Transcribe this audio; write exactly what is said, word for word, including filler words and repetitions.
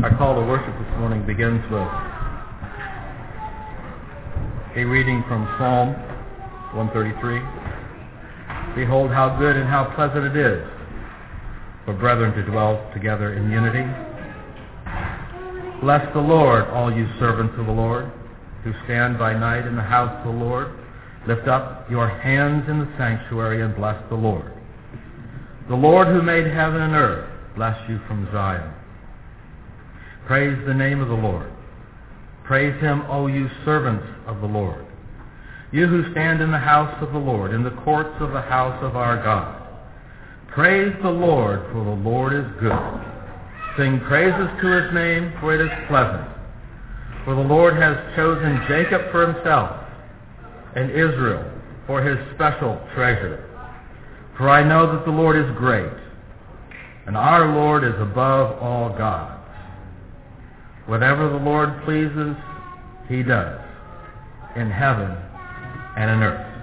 Our call to worship this morning begins with a reading from Psalm one thirty-three. Behold how good and how pleasant it is for brethren to dwell together in unity. Bless the Lord, all you servants of the Lord, who stand by night in the house of the Lord. Lift up your hands in the sanctuary and bless the Lord. The Lord who made heaven and earth, bless you from Zion. Praise the name of the Lord. Praise him, O you servants of the Lord. You who stand in the house of the Lord, in the courts of the house of our God. Praise the Lord, for the Lord is good. Sing praises to his name, for it is pleasant. For the Lord has chosen Jacob for himself, and Israel for his special treasure. For I know that the Lord is great, and our Lord is above all gods. Whatever the Lord pleases, he does, in heaven and in earth.